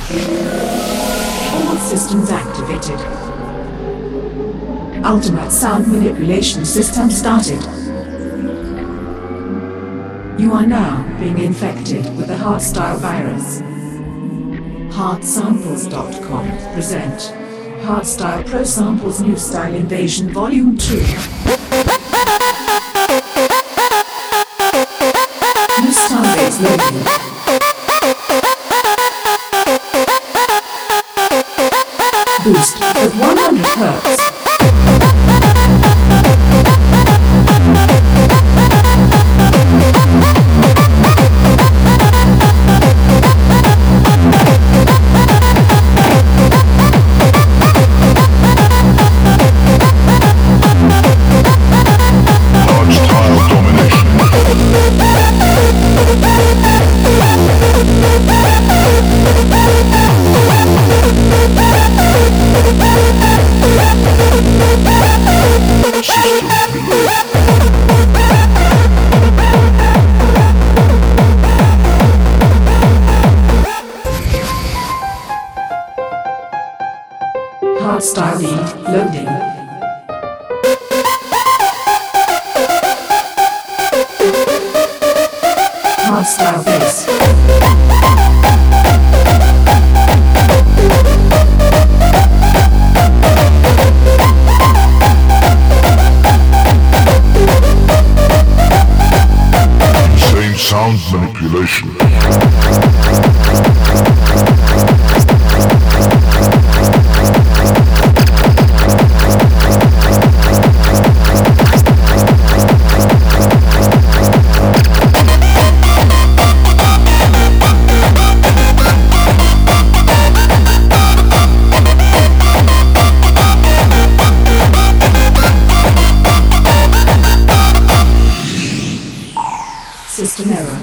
All systems activated. Ultimate sound manipulation system started. You are now being infected with the Hardstyle virus. Hardsamples.com present Hardstyle Pro Samples New Style Invasion Volume 2. New style base loading. Boost at 100 Hz. Hardstyle lead loading. Hardstyle bass. Insane sound manipulation. System error.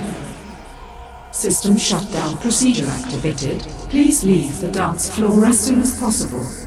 System shutdown procedure activated. Please leave the dance floor as soon as possible.